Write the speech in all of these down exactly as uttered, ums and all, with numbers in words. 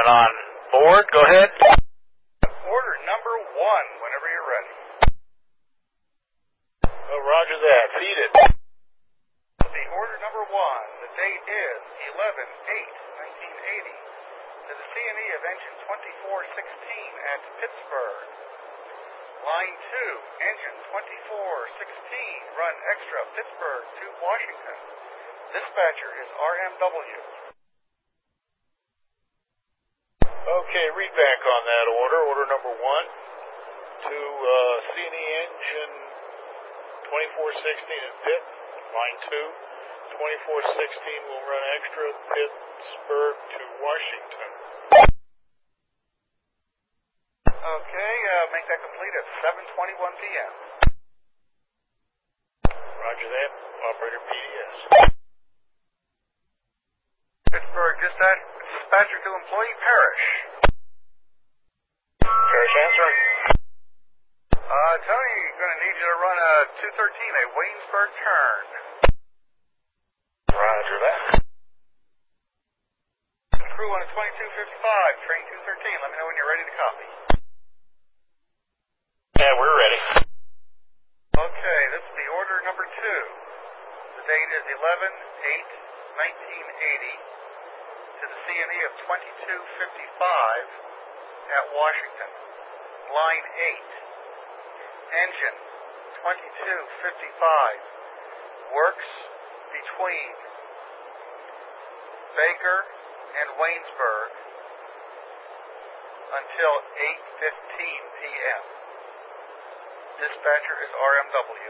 coming on board. Go ahead. Order number one, whenever you're ready. Oh, roger that. Feed it. The order number one, the date is eleven eight nineteen eighty, to the C and E of engine twenty-four sixteen at Pittsburgh. Line two, engine twenty-four sixteen, run extra, Pittsburgh to Washington. Dispatcher is R M W. Okay, read back on that order. Order number one to uh, C and E engine twenty-four sixteen at Pitt. Line two, twenty-four sixteen will run extra, Pittsburgh to Washington. Okay, uh, make that complete at seven twenty-one p m Roger that. Operator P D S. Pittsburgh dispatch, dispatcher to employee Parrish. Parrish answering. Uh, Tony, going to need you to run a two thirteen, a Waynesburg turn. Roger that. Crew on a twenty-two fifty-five, train two thirteen. Let me know when you're ready to copy. Yeah, we're ready. Okay, this is the order number two. The date is eleven eight nineteen eighty, to the C and E of twenty-two fifty-five at Washington. Line eight, engine twenty-two fifty-five, works between Baker and Waynesburg until eight fifteen p m Dispatcher is R M W.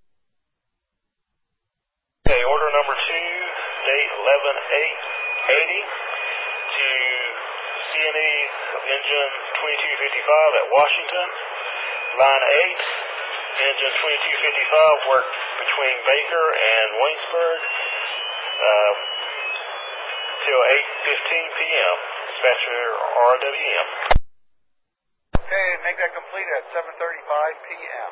Okay, order number two, date eleven eight eighty, to C and E of engine twenty-two fifty-five at Washington. Line eight, engine twenty-two fifty-five worked between Baker and Waynesburg uh, till eight fifteen p m Dispatcher R W M. Okay, make that complete at seven thirty-five p m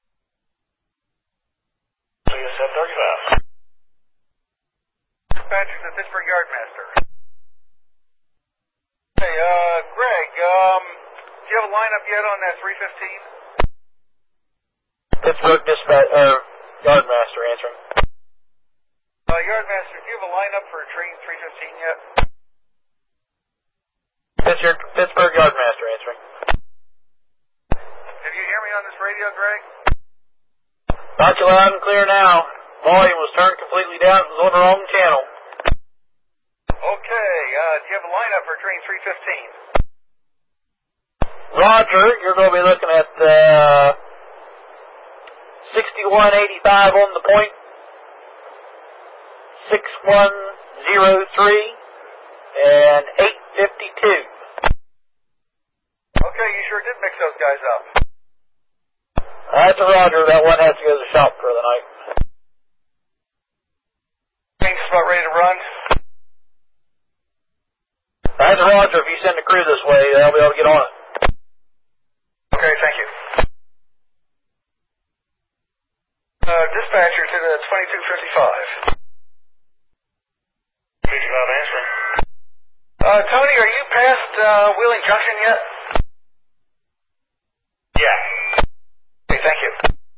seven thirty-five. Dispatcher to Pittsburgh Yardmaster. Hey, uh, Greg, um, do you have a lineup yet on that three fifteen? Pittsburgh dispatch, uh, Yardmaster answering. Uh, Yardmaster, do you have a lineup for train three fifteen yet? Pittsburgh, Pittsburgh Yardmaster answering. Did you hear me on this radio, Greg? Got you loud and clear now. Volume was turned completely down. It was on the wrong channel. Okay, uh, do you have a lineup for train three fifteen? Roger, you're going to be looking at uh, sixty-one eighty-five on the point, six one zero three, and eight fifty-two. Okay, you sure did mix those guys up. That's a Roger. That one has to go to the shop for the night. Train's just about ready to run. That's a Roger. If you send the crew this way, they'll be able to get on it. Okay, thank you. Uh, dispatcher to the twenty-two fifty-five. fifty-five answering. Uh, Tony, are you past uh, Wheeling Junction yet? Yeah. Okay, thank you.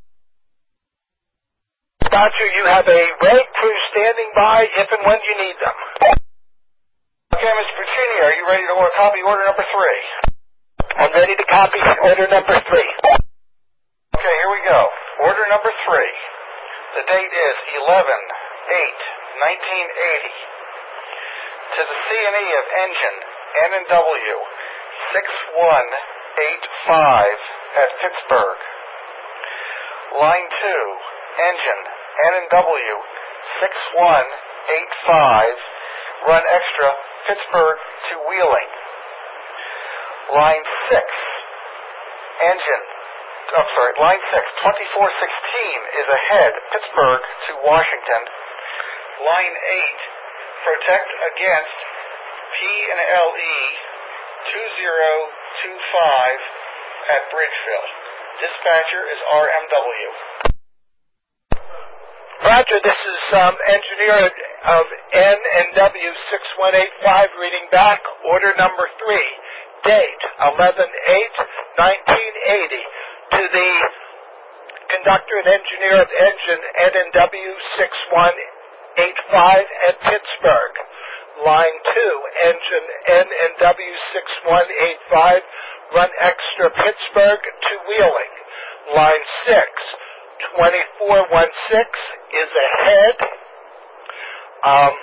Dispatcher, you have a red crew standing by if and when you need them. Okay, Mister Puccini, are you ready to order, copy order number three? I'm ready to copy order number three. Okay, here we go. Order number three. The date is eleven eight nineteen eighty, to the C and E of engine N and W six one eight five at Pittsburgh. Line two, engine N and W six one eight five, run extra, Pittsburgh to Wheeling. Line six, engine, I'm sorry, line six, twenty-four sixteen is ahead, Pittsburgh to Washington. Line eight, protect against P and L E two zero two five at Bridgeville. Dispatcher is R M W. Roger, this is um, engineer of N and W six one eight five reading back, order number three, date eleven eight nineteen eighty, to the conductor and engineer of engine N and W six one eight five at Pittsburgh. Line two, engine N and W six one eight five, run extra Pittsburgh to Wheeling. Line six, twenty-four sixteen is ahead. Um,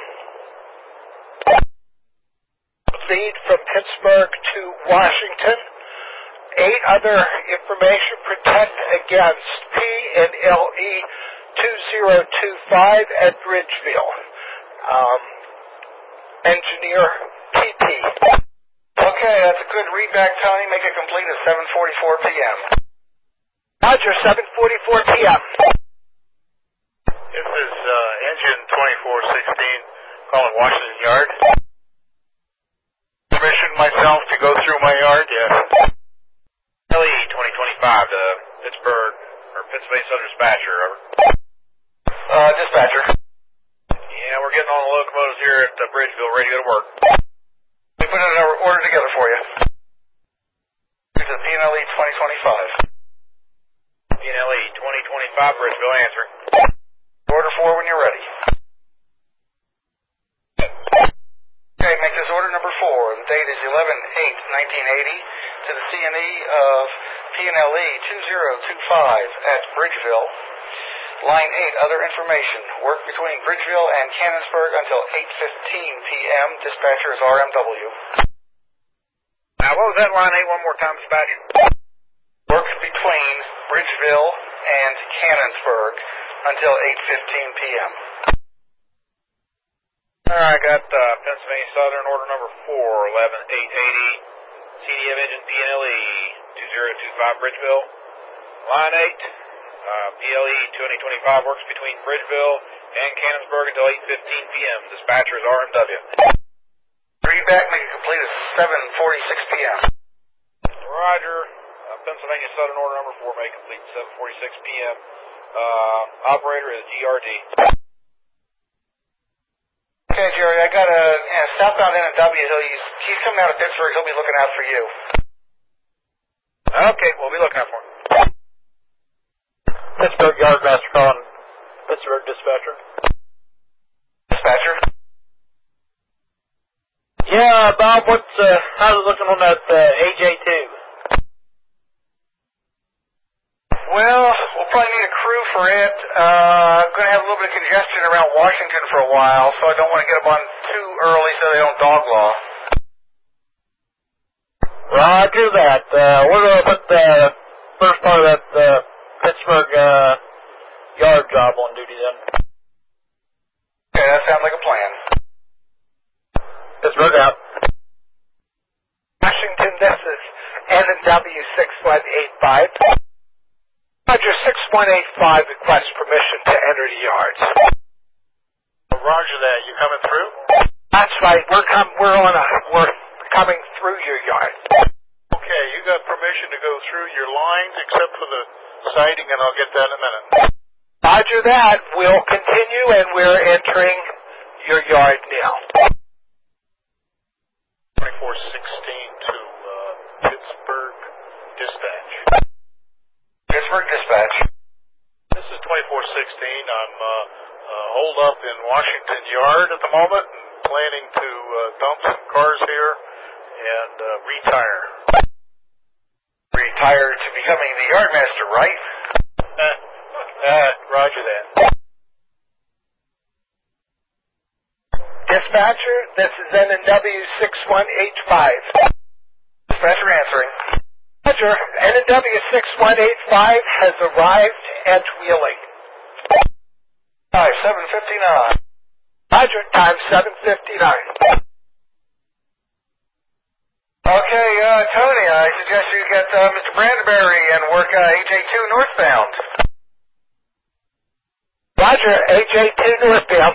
lead from Pittsburgh to Washington. Eight other information, protect against P and L E two zero two five at Bridgeville. Um, engineer P P. Okay, that's a good readback, Tony. Make it complete at seven forty-four p.m. Roger, seven forty-four p.m. This is uh, engine twenty-four sixteen calling Washington Yard. Permission myself to go through my yard, yes. L E twenty twenty-five to Pittsburgh, or Pennsylvania Southern Dispatcher, over. Uh, dispatcher. Yeah, we're getting all the locomotives here at uh, Bridgeville ready to go to work. We put an order together for you. This is P and L E twenty twenty-five. P and L E twenty twenty-five, Bridgeville answering. Order four when you're ready. Okay, make this order number four. The date is eleven eight nineteen eighty to the C and E of P and L E two zero two five at Bridgeville. Line eight, other information. Work between Bridgeville and Cannonsburg until eight fifteen p.m. Dispatcher is R M W. Now, what was that line eight one more time, dispatcher? Work between Bridgeville and Cannonsburg until eight fifteen p.m. All right, I got uh, Pennsylvania Southern order number four, eleven eight eighty, C D F engine P and L E two zero two five Bridgeville. Line eight, uh, P L E twenty twenty-five works between Bridgeville and Cannonsburg until eight fifteen p.m. Dispatcher is R M W. Readback, make it complete at seven forty-six p.m. Roger. Uh, Pennsylvania Southern order number four, make complete seven forty-six p.m. Uh, operator is G R D. Okay, Jerry, I got a you know, southbound N and W. He's, he's coming out of Pittsburgh. He'll be looking out for you. Okay, we'll be looking out for him. Pittsburgh Yardmaster calling Pittsburgh Dispatcher. Dispatcher? Yeah, Bob, what's, uh, how's it looking on that uh, A J two? Well, we'll probably need a crew for it. Uh, I'm going to have a little bit of congestion around Washington for a while, so I don't want to get them on too early so they don't dog law. Roger that. Uh, we're going to put the first part of that uh, Pittsburgh uh, yard job on duty then. Okay, that sounds like a plan. Pittsburgh out. Washington, this is N and W six one eight five. Roger, six one eight five requests permission to enter the yards. Roger that. You coming through? That's right. We're com- we're on a we're coming through your yard. Okay, you got permission to go through your lines except for the siding, and I'll get that in a minute. Roger that. We'll continue, and we're entering your yard now. twenty-four sixteen to uh, Pittsburgh Dispatch. Pittsburgh Dispatch. This is twenty-four sixteen. I'm uh, uh, holed up in Washington Yard at the moment and planning to uh, dump some cars here and uh, retire. Retire to becoming the yardmaster, right? Uh, uh, roger that. Dispatcher, this is N and W six one eight five. Dispatcher answering. Roger, N and W six one eight five has arrived at Wheeling. Time seven fifty-nine. Roger, time seven fifty-nine. Okay, uh, Tony, I suggest you get uh, Mister Brandenberry and work uh, A J two northbound. Roger, A J two northbound.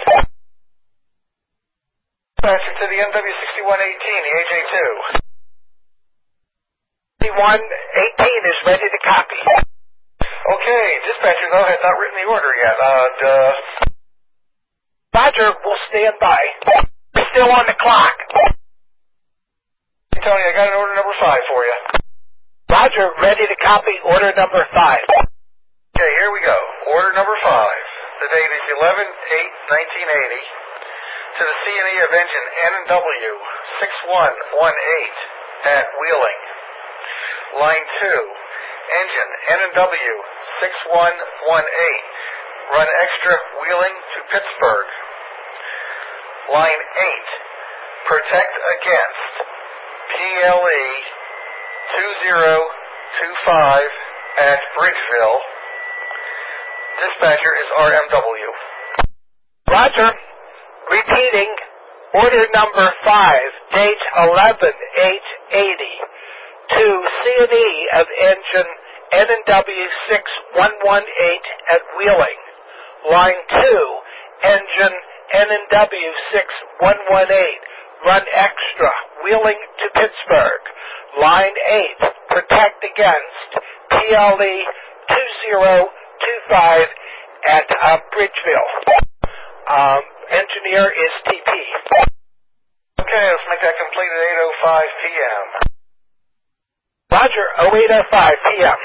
Dispatcher to the N W sixty-one eighteen, the A J two. sixty-one eighteen is ready to copy. Okay, dispatcher, though, has not written the order yet. Uh, duh. Roger, we'll stand by. We're still on the clock. Hey, Tony, I got an order number five for you. Roger, ready to copy order number five. Okay, here we go. Order number five. The date is eleven eight nineteen eighty to the C and E of engine N and W six one one eight at Wheeling. Line two, engine N and W six one one eight, run extra Wheeling to Pittsburgh. Line eight, protect against P L E two zero two five at Bridgeville. Dispatcher is R M W. Roger. Repeating, order number five, date eleven eight eighty, to C and E of engine N and W six one one eight at Wheeling. Line two, engine N and W six one one eight, run extra, Wheeling to Pittsburgh. Line eight, protect against P L E two zero two five at uh, Bridgeville. Um, engineer is T P. Okay, let's make that complete at eight oh five p.m. Roger, oh eight oh five p.m.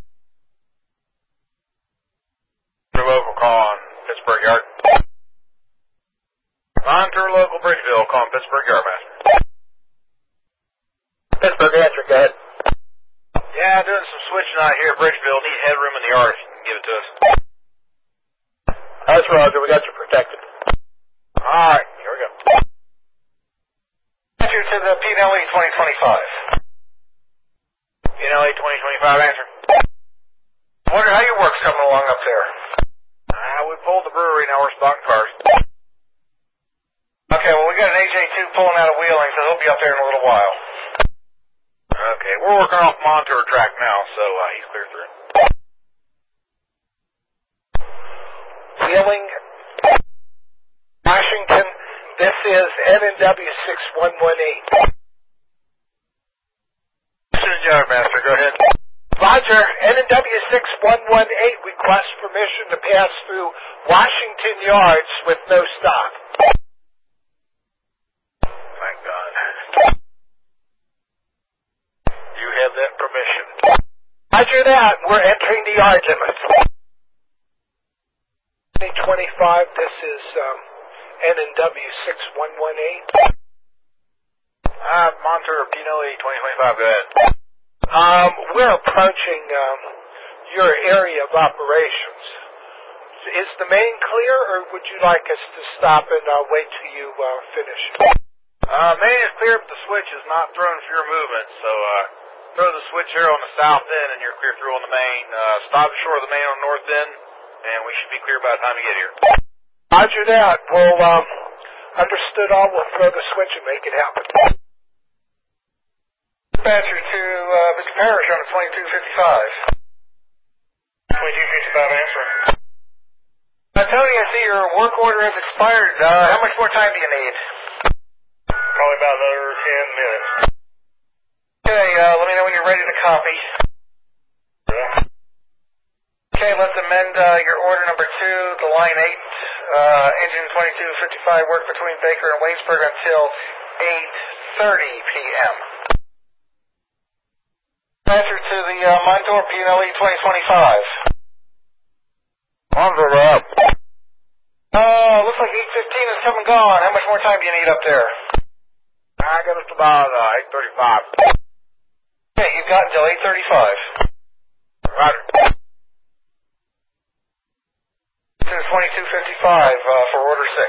Your local call on Pittsburgh Yard. Monitor local Bridgeville, call on Pittsburgh Yard, Master. Pittsburgh answer, go ahead. Yeah, doing some switching out here at Bridgeville. Need headroom in the yard if you can give it to us. That's Roger, we got you protected. Alright, here we go. Answer to the P L E twenty twenty-five. P L E twenty twenty-five answer. Wonder how your work's coming along up there. Uh, we pulled the brewery, now we're stocking cars. Okay, well, we got an A J two pulling out of Wheeling, so he'll be up there in a little while. Okay, we're working off Montour track now, so uh, he's clear through. Wheeling, Washington, this is N and W six one one eight. This is Yard Master, go ahead. Roger, N and W six one one eight requests permission to pass through Washington Yards with no stop. Thank God. You have that permission. Roger that, we're entering the yard limits. twenty twenty-five, this is um, N and W six one one eight. Uh, Montour, P L E twenty twenty-five, go ahead. Um, we're approaching um, your area of operations. Is the main clear, or would you like us to stop and uh, wait till you uh, finish? Uh, main is clear, but the switch is not thrown for your movement, so uh, throw the switch here on the south end, and you're clear through on the main. Uh, stop short of the main on the north end, and we should be clear by the time you get here. Roger that. We'll, um, understood all. We'll throw the switch and make it happen. Dispatcher to uh, Mister Parrish on the twenty-two fifty-five. twenty-two fifty-five answer. Uh, Tony, I see your work order has expired. Uh, how much more time do you need? Probably about another ten minutes. Okay, uh, let me know when you're ready to copy. Yeah. Okay, let's amend uh, your order number two to line eight. Uh, engine twenty-two fifty-five work between Baker and Waynesburg until eight thirty p.m. Answer to the uh, Montour P L E twenty twenty-five. Montour up. Oh, looks like eight fifteen is come and gone. How much more time do you need up there? I got us about uh, eight thirty-five. Okay, you've got until eight thirty-five. Roger. This is twenty-two fifty-five uh, for order six.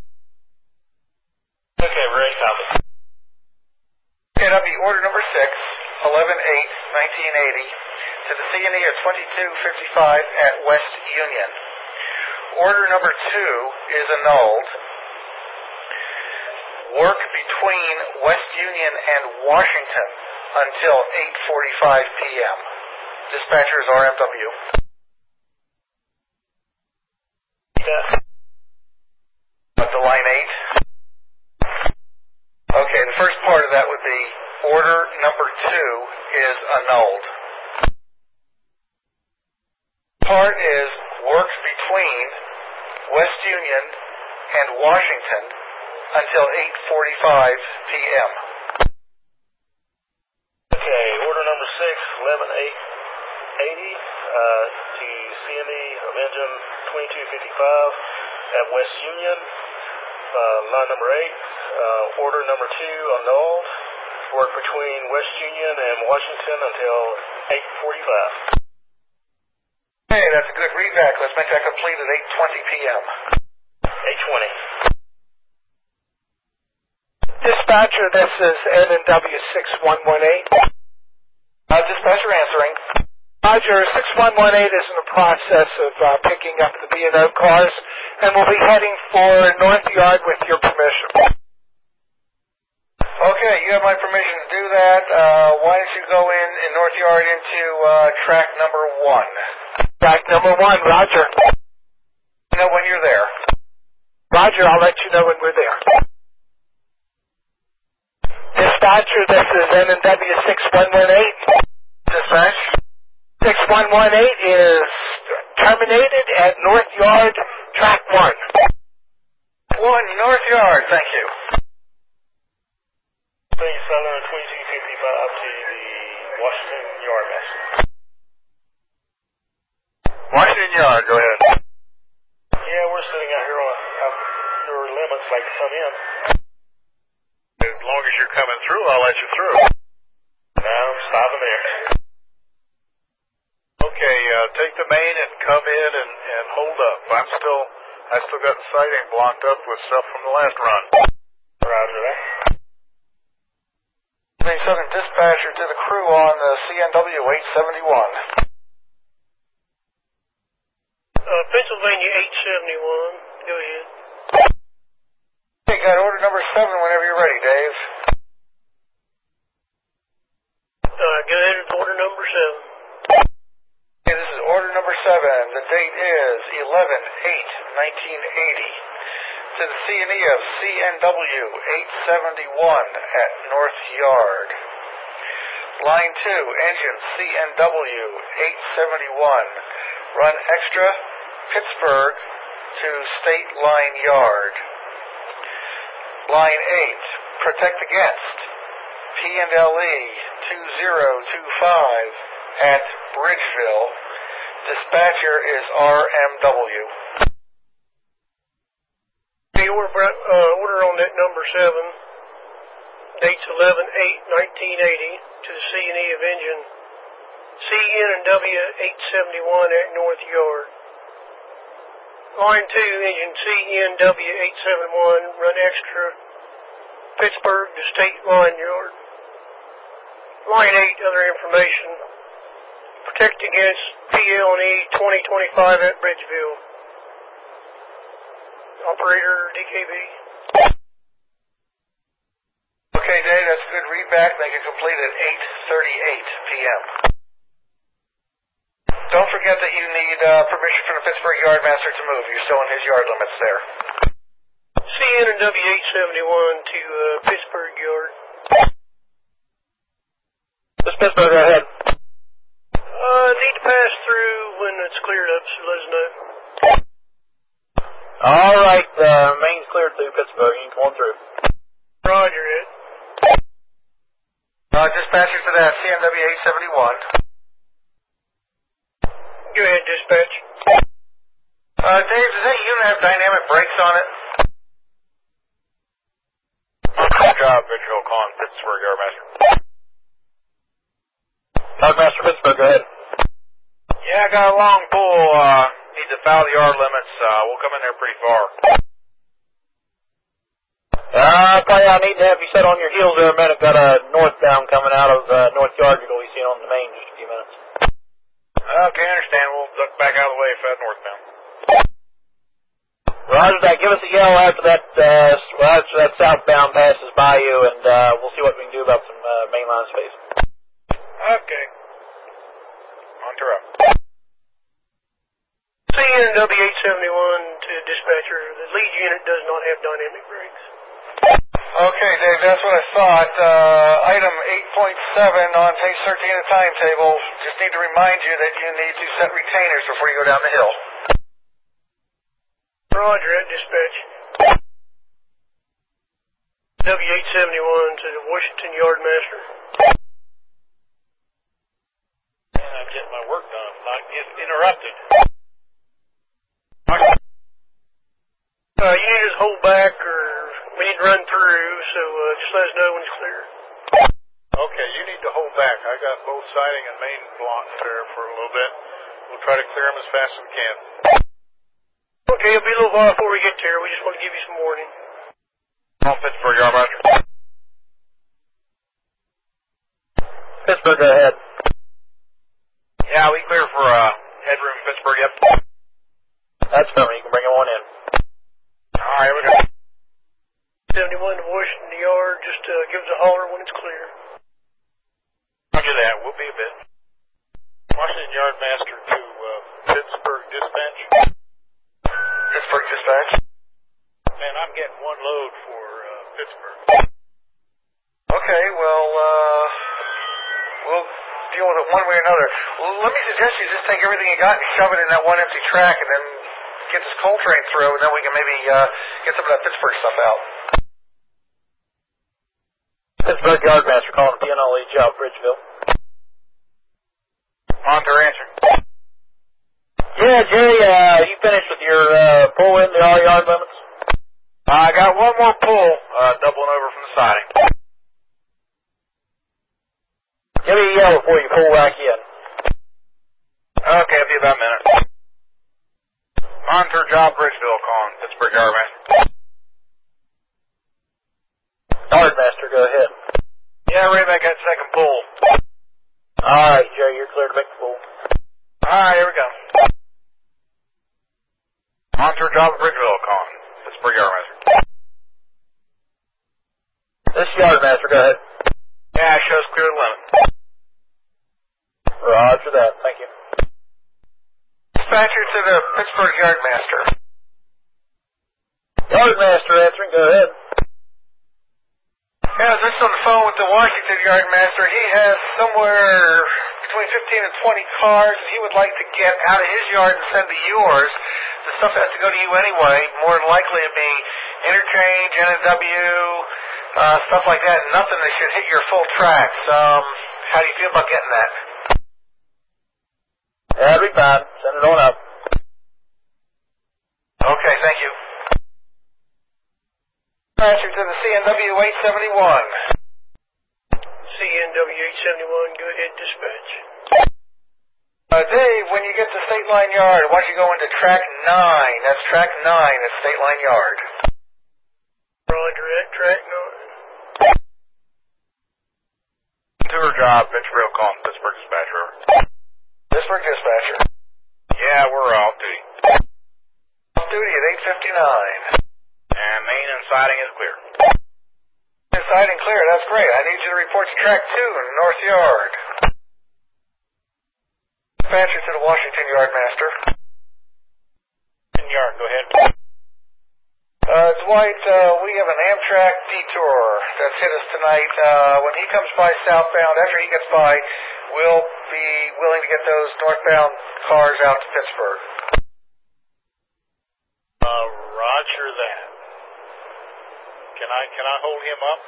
Okay, ready, copy. Okay, that'll be order number six, eleven eight nineteen eighty, to the C and E of twenty-two fifty-five at West Union. Order number two is annulled. Work between West Union and Washington until eight forty-five p.m. Dispatcher is R M W. Yeah. Up to line eight. Okay, the first part of that would be order number two is annulled. part is work between West Union and Washington until eight forty-five p.m. Okay, order number six, eleven eight eighty, uh, to C M E of engine twenty-two fifty-five at West Union, uh, line number eight. Uh, order number two, annulled. Work between West Union and Washington until eight forty-five. Hey, that's a good readback. Let's make that complete at eight twenty p.m. eight twenty. Dispatcher, this is N and W six one one eight. Uh, dispatcher answering. Roger, six one one eight is in the process of uh, picking up the B and O cars, and we'll be heading for North Yard with your permission. Okay, you have my permission to do that. Uh, why don't you go in, in North Yard into uh, track number one. Track number one, roger. You know when you're there. Roger, I'll let you know when we're there. Dispatcher, this is N and W six one one eight. Dispatch. six one one eight is terminated at North Yard, track one. One, North Yard, thank you. Please, Southern twenty-two fifty-five to the Washington Yard Master. Washington Yard, go ahead. Yeah, we're sitting out here on uh, your limits like to come in. As long as you're coming through, I'll let you through. No, I'm stopping there. Okay, uh, take the main and come in and, and hold up. I'm still, I still got the siding blocked up with stuff from the last run. Roger that. The Southern Dispatcher to the crew on the C N W eight seventy-one. Uh, Pennsylvania eight seventy-one, go ahead. Okay, got order number seven whenever you're ready, Dave. Uh, go ahead with order number seven. Okay, this is order number seven. The date is eleven eight nineteen eighty. To the C and E of C N W eight seventy-one at North Yard. Line two, engine C N W eight seventy-one. Run extra Pittsburgh to State Line Yard. Line eight, protect against P and L E two zero two five at Bridgeville. Dispatcher is R M W. The order, uh, order on that number seven, dates eleven eight nineteen eighty, to the C and E of engine C N W eight seventy-one at North Yard. Line two, engine C N W eight seventy-one, run extra Pittsburgh to State Line Yard. Line eight, other information, protect against P L and E twenty twenty-five at Bridgeville. Operator D K B. Okay, Dave, that's a good readback. Make it complete at eight thirty-eight p.m. Don't forget that you need uh, permission from the Pittsburgh Yardmaster to move. You're still in his yard limits there. C N and W eight seventy-one to uh, Pittsburgh Yard. This Pittsburgh, go ahead. Uh, need to pass through when it's cleared up, so let us know. All right, the uh, main's cleared through Pittsburgh. You can come on through. Roger it. Uh, dispatcher to that C N W eight seventy-one. Go ahead, dispatch. Uh, Dave, does that unit have dynamic brakes on it? Good job, Vigil calling Pittsburgh Yardmaster. Yardmaster Pittsburgh, go ahead. Yeah, I got a long pull. Uh, need to foul the yard limits. Uh, we'll come in there pretty far. Uh, probably I need to have you set on your heels there a minute. Got a northbound coming out of uh, North Yard. You're going to be seeing on the main in just a few minutes. Okay, I understand. We'll duck back out of the way if that's northbound. Roger that. Give us a yell after that, uh, after that southbound passes by you, and uh, we'll see what we can do about some uh, mainline space. Okay. On to up. C N W eight seventy-one to dispatcher. The lead unit does not have dynamic brakes. Okay, Dave, that's what I thought. Uh, item eight point seven on page thirteen of the timetable. Just need to remind you that you need to set retainers before you go down the hill. Roger, at dispatch. W eight seventy-one to the Washington Yardmaster. And I'm getting my work done, not get interrupted. Uh, you need to just hold back, or we need to run through, so uh, just let us know when it's clear. Okay, you need to hold back. I got both siding and main blocked there for a little bit. We'll try to clear them as fast as we can. Okay, it'll be a little while before we get there. We just want to give you some warning. On Pittsburgh, Yardmaster. Pittsburgh, go ahead. Yeah, we clear for uh, headroom in Pittsburgh, yep. That's coming. You can bring him on in. All right, here we go. seventy-one to Washington Yard. Just uh, give us a holler when it's clear. Roger that. We'll be a bit. Washington Yardmaster to uh, Pittsburgh Dispatch. Pittsburgh Dispatch. Man, I'm getting one load for uh, Pittsburgh. Okay, well, uh, we'll deal with it one way or another. Well, let me suggest you just take everything you got and shove it in that one empty track and then get this coal train through, and then we can maybe uh, get some of that Pittsburgh stuff out. Pittsburgh Yardmaster calling P N L E job, Bridgeville. On to answer. Yeah, Jay, uh, you finished with your uh, pull in the all yard limits? I got one more pull, uh, doubling over from the siding. Give me a yell before you pull back in. Okay, it'll be about a minute. Monitor job, Bridgeville, calling Pittsburgh Yardmaster. Yardmaster, go ahead. Yeah, ready to make that second pull. All right, Jay, you're clear to make the pull. All right, here we go. Monitor job, Bridgeville, calling Pittsburgh Yardmaster. This is Yardmaster, go ahead. Yeah, it shows clear limit. Roger that, thank you. Dispatcher to the Pittsburgh Yardmaster. Yardmaster answering, go ahead. Yeah, just on the phone with the Washington Yardmaster. He has somewhere between fifteen and twenty cars, and he would like to get out of his yard and send to yours. The stuff has to go to you anyway. More than likely it'd be interchange, N N W, uh, stuff like that. Nothing that should hit your full tracks. Um, how do you feel about getting that? That'll be fine. Send it on up. Okay, thank you. Dispatcher to the C N W eight seventy-one. C N W eight seventy-one, go ahead, dispatch. Uh, Dave, when you get to State Line Yard, why don't you go into track nine? That's track nine at State Line Yard. Roger, at track nine. Tour job, Pittsburgh, calling Pittsburgh Dispatcher. Pittsburgh Dispatcher. Yeah, we're off duty. Off duty at eight fifty-nine. And main and siding is clear. Inside and clear, that's great. I need you to report to track two in North Yard. Dispatcher to the Washington Yardmaster. Yard, go ahead. Uh, Dwight, uh, we have an Amtrak detour that's hit us tonight. Uh, when he comes by southbound, after he gets by, we'll be willing to get those northbound cars out to Pittsburgh. Uh, roger that. Can I, can I hold him up?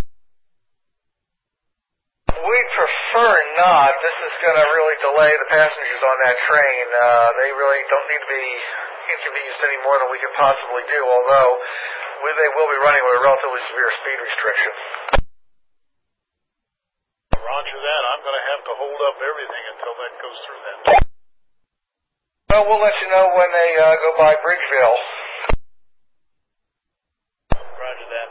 We'd prefer not. This is going to really delay the passengers on that train. Uh, they really don't need to be inconvenienced any more than we can possibly do, although we, they will be running with a relatively severe speed restriction. Roger that. I'm going to have to hold up everything until that goes through that. Well, we'll let you know when they uh, go by Bridgeville. Roger that.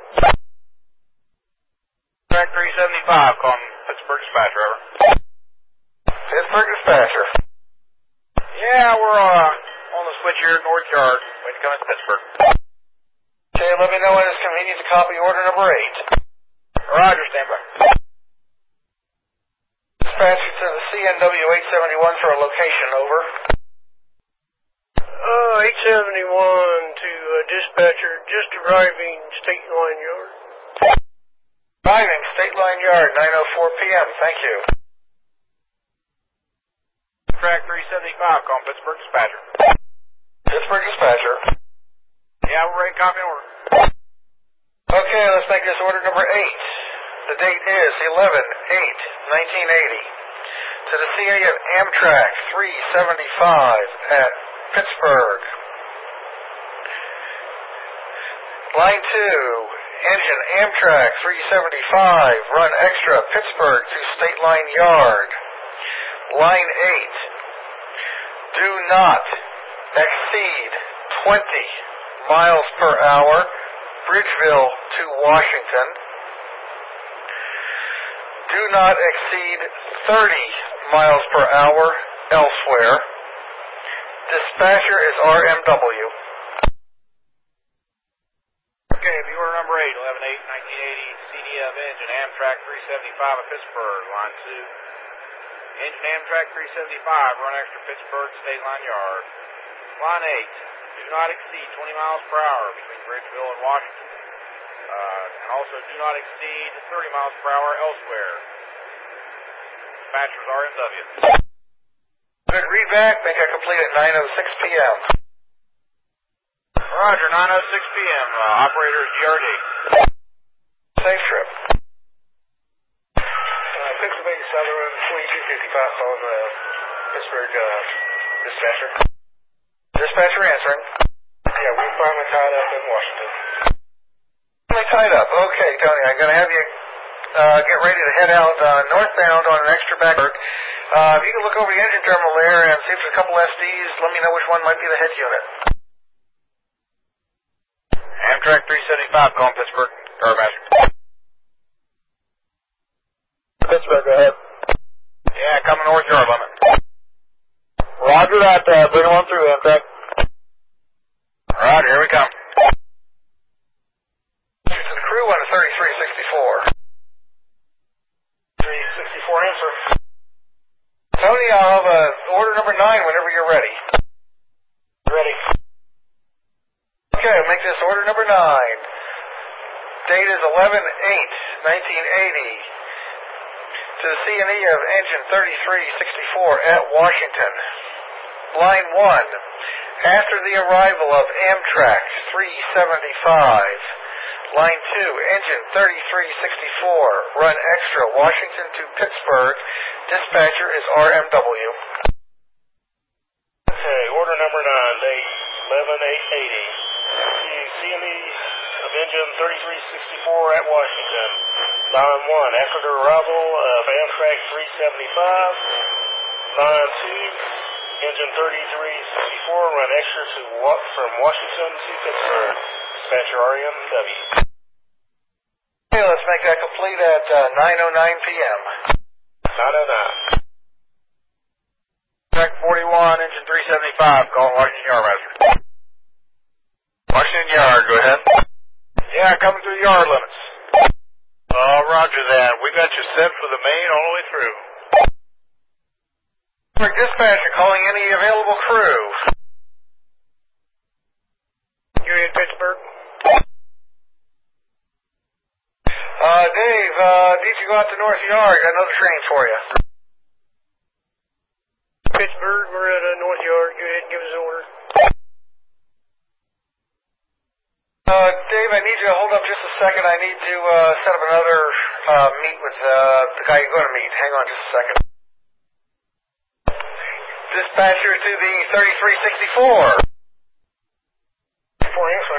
Track three seventy-five, calling Pittsburgh Dispatcher, over. Pittsburgh Dispatcher. Yeah, we're uh, on the switch here at North Yard. Waiting to come into Pittsburgh. Okay, let me know when it's convenient to copy order number eight. Roger, stand by. Dispatcher to the C N W eight seventy-one for a location, over. Uh, eight seventy-one to uh, dispatcher, just arriving State Line Yard. Arriving, State Line Yard, nine oh four p.m. Thank you. Track three seventy-five, calling Pittsburgh Dispatcher. Pittsburgh Dispatcher. Yeah, we're ready to copy and order. Okay, let's make this order number eight. The date is eleven eight nineteen eighty. To the C A of Amtrak three seventy-five at Pittsburgh. Line two, engine Amtrak three seventy-five, run extra Pittsburgh to State Line Yard. Line eight, do not exceed twenty miles per hour, Bridgeville to Washington. Do not exceed thirty miles per hour elsewhere. Dispatcher is R M W. Okay, the order number eight, eleven eight nineteen eighty, C D F engine Amtrak three seventy-five at Pittsburgh, line two. Engine Amtrak three seventy-five, run extra Pittsburgh, State Line Yard. Line eight, do not exceed twenty miles per hour between Bridgeville and Washington. Uh, and also do not exceed thirty miles per hour elsewhere. Dispatcher's R M W. Good, read back, make that complete at nine oh six p.m. Roger, nine oh six p.m. Uh, operator G R D. Safe trip. Uh, Pennsylvania Southern twenty-two fifty-five calling the Pittsburgh uh, dispatcher. Dispatcher answering. Yeah, we're finally tied up in Washington. Finally tied up. Okay, Tony, I'm going to have you uh, get ready to head out uh, northbound on an extra back. Uh, if you can look over the engine terminal there and see if there's a couple S Ds, let me know which one might be the head unit. Amtrak three seventy-five, calling Pittsburgh. Carmaster. Pittsburgh, go ahead. Yeah, coming north yard limit. Roger that. Uh, bring them on through, Amtrak. Roger, here we come. To the crew on thirty-three sixty-four. three sixty-four answer. Tony, I'll have uh, order number nine whenever you're ready. Ready. Okay, I'll make this order number nine. Date is eleven eight nineteen eighty. To the C and E of engine thirty-three sixty-four at Washington. Line one, after the arrival of Amtrak three seventy-five. Line two, engine thirty-three sixty-four, run extra Washington to Pittsburgh. Dispatcher is R M W. Okay, order number nine, date eleven eight eighty. To C and E of engine thirty-three sixty-four at Washington. Line one, after the arrival of Amtrak three seventy-five. Line two, engine thirty-three sixty-four, run extra to walk from Washington to Pittsburgh. Dispatcher R M W. Okay, let's make that complete at uh, nine oh nine p.m. nine oh nine. Track forty-one, engine three seventy-five, calling Washington Yard, Master. Washington Yard, go ahead. Yeah, coming through the yard limits. Oh, roger that. We got you set for the main all the way through. Dispatcher calling any available crew. You're in Pittsburgh? Uh, Dave, uh, need you go out to North Yard. Got another train for you. Pittsburgh, we're at uh, North Yard. Go ahead and give us an order. Uh, Dave, I need you to hold up just a second. I need to uh, set up another uh, meet with uh, the guy you're going to meet. Hang on just a second. Dispatcher to the thirty-three sixty-four. Four answer.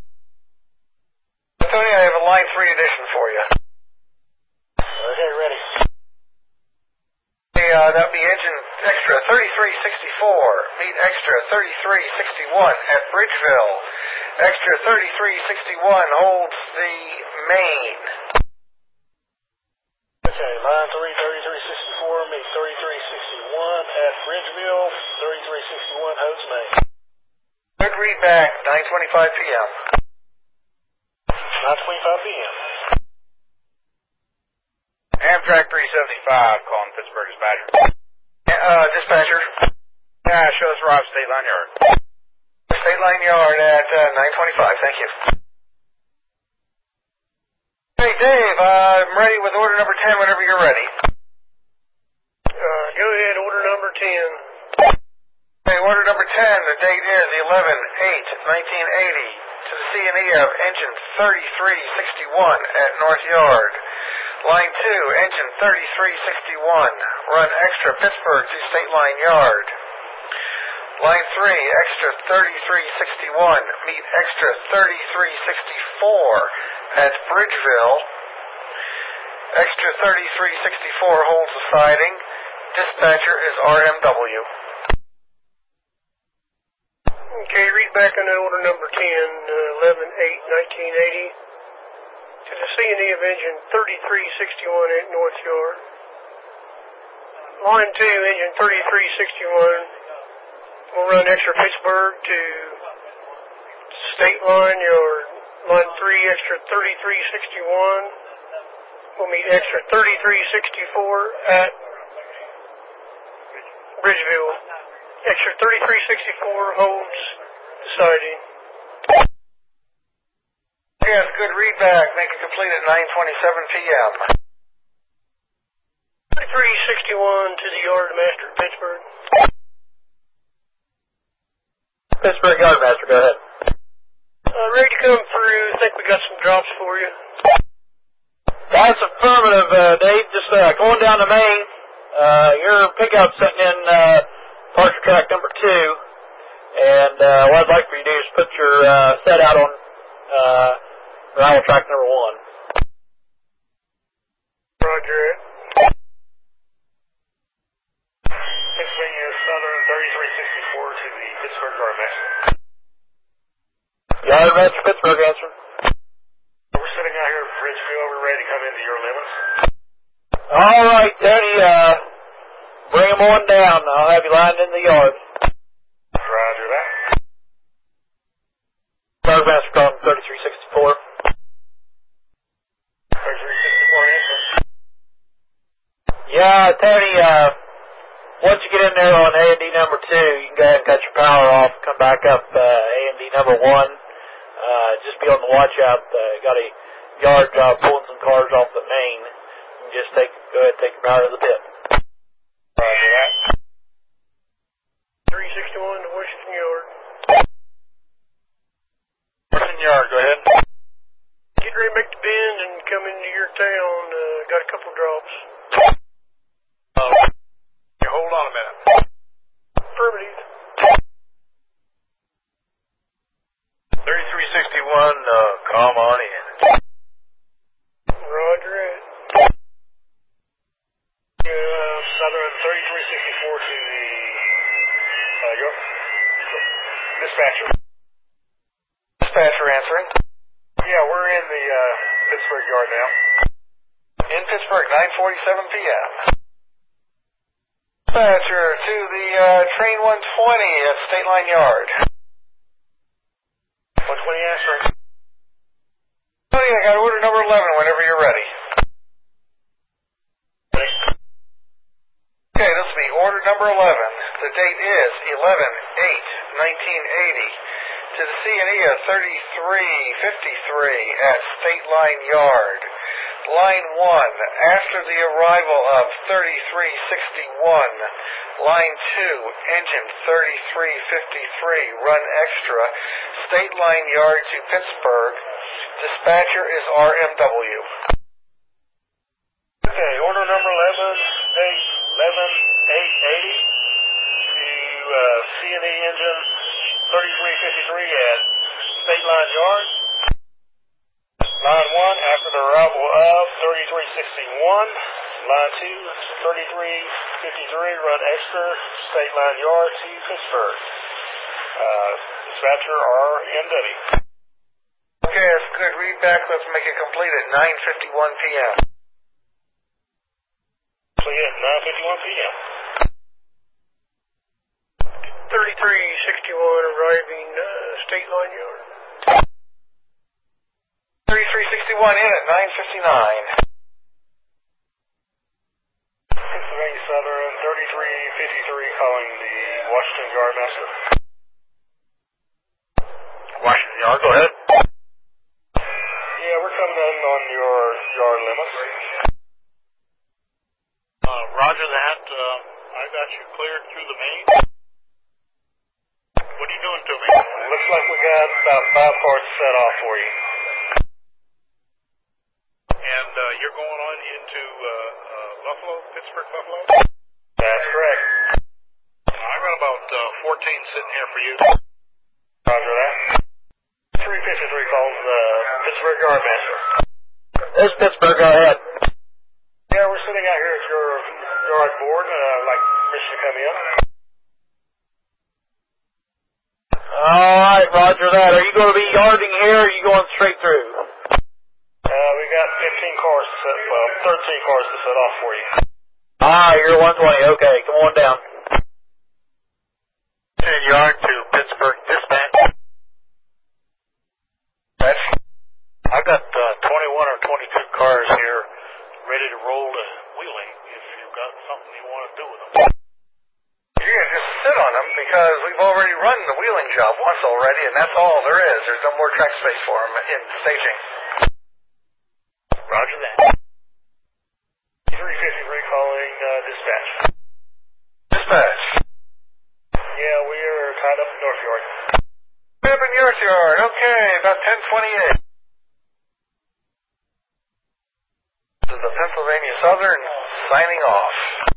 Tony, I have a line three edition for you. Okay, ready. Hey, uh, that'd be engine extra thirty-three sixty-four. Meet extra thirty-three sixty-one at Bridgeville. Extra thirty-three sixty-one holds the main. Okay, line three, thirty-three sixty-four, meet thirty-three sixty-one at Bridgeville. thirty-three sixty-one holds main. Good read back, nine twenty-five p.m. nine twenty-five p.m. Amtrak three seventy-five, calling Pittsburgh Dispatcher. Uh, dispatcher. Yeah, show us arrive State Line Yard. State Line Yard at uh, nine twenty-five, thank you. Hey, Dave, uh, I'm ready with order number ten whenever you're ready. Uh, go ahead, order number ten. Okay, order number ten, the date is eleven eight nineteen eighty to the C and E of engine thirty-three sixty-one at North Yard. Line two, engine thirty-three sixty-one, run extra Pittsburgh to State Line Yard. Line three, extra thirty-three sixty-one, meet extra thirty-three sixty-four at Bridgeville. Extra thirty-three sixty-four holds the siding. Dispatcher is R M W. Okay, read back on that order number ten, eleven eight nineteen eighty to the C and E of engine thirty-three sixty-one at North Yard. Line two, engine thirty-three sixty-one will run extra Pittsburgh to State Line Yard. Line three, extra thirty-three sixty-one will meet extra thirty-three sixty-four at Bridgeville. Extra thirty-three sixty-four holds the siding. Yes, good readback. Make it complete at nine twenty-seven p.m. thirty-three sixty-one to the Yardmaster, Pittsburgh. Pittsburgh Yardmaster, go ahead. Uh, ready to come through. I think we got some drops for you. That's affirmative, uh, Dave. Just uh, going down the main. Uh, your pickup sitting in uh, parcel track number two. And uh, what I'd like for you to do is put your uh, set out on uh, arrival track number one. Roger it. Pennsylvania Southern thirty-three sixty-four to the Pittsburgh Yardmaster. Yardmaster, Pittsburgh, answer. We're sitting out here at Bridgeville. We're ready to come into your limits. All right, Tony, uh, bring them on down. I'll have you lined in the yard. Roger that. Yardmaster calling thirty-three sixty-four. thirty-three sixty-four answer. Yeah, Tony, uh, once you get in there on A and D number two, you can go ahead and cut your power off, come back up uh, A and D number one. Uh, just be on the watch out. Uh, got a yard job pulling some cars off the main. You can just take, go ahead and take your power to the pit. Roger that. three sixty-one to Washington Yard. Washington Yard, go ahead. Get ready to make the bend and come into your town. Uh, got a couple drops. Uh, you hold on a minute. Affirmative. thirty-three sixty-one, uh, come on in. Roger it. Uh, Southern thirty-three sixty-four to the uh, your dispatcher. Dispatcher answering. Yeah, we're in the uh, Pittsburgh Yard now. In Pittsburgh, nine forty-seven p.m. Dispatcher to the uh, train one twenty at State Line Yard. one twenty answering. Tony, I got order number eleven whenever you're ready. Ready? Okay, this will be order number eleven. The date is eleven eight nineteen eighty to the C and E of thirty-three fifty-three at State Line Yard. Line one, after the arrival of thirty-three sixty-one. Line two, engine thirty-three fifty-three, run extra, State Line Yard to Pittsburgh. Dispatcher is R M W. Okay, order number eleven, date eleven eight eighty to uh, C and E engine thirty-three fifty-three at State Line Yard. Line one, after the arrival of thirty-three sixty-one. Line two, thirty-three fifty-three, run extra, State Line Yard to Pittsburgh. Uh, dispatcher R M W. Okay, that's good. Read back. Let's make it complete at nine fifty-one p.m. Complete at nine fifty-one p.m. thirty-three sixty-one arriving uh, State Line Yard. thirty-three sixty-one in at nine fifty-nine. Pennsylvania Southern thirty-three fifty-three calling the Washington Yardmaster. Washington Yard, go ahead. Yeah, we're coming in on your you cleared through the main? What are you doing to me? Looks like we got about five cars set off for you. And uh, you're going on into uh, uh, Buffalo, Pittsburgh, Buffalo? That's correct. I got about uh, fourteen sitting here for you. Roger that. three fifty-three calls uh, Pittsburgh Yardmaster. This is Pittsburgh, go ahead. Yeah, we're sitting out here at your yard board. Uh, I'd like permission to come in. All right, roger that. Are you going to be yarding here, or are you going straight through? Uh, we got fifteen cars to set, well, thirteen cars to set off for you. Ah, you're one twenty. Okay, come on down. Yard to Pittsburgh Dispatch. That's, I got uh, twenty-one or twenty-two cars here ready to roll to wheeling if you've got something you want to do with them. You can just sit on them because we've already run the wheeling job once already, and that's all there is. There's no more track space for them in staging. Roger that. three fifty-three calling uh, dispatch. Dispatch. Yeah, we are tied up in North Yard. Up in North Yard. Okay, about ten twenty-eight. This is the Pennsylvania Southern signing off.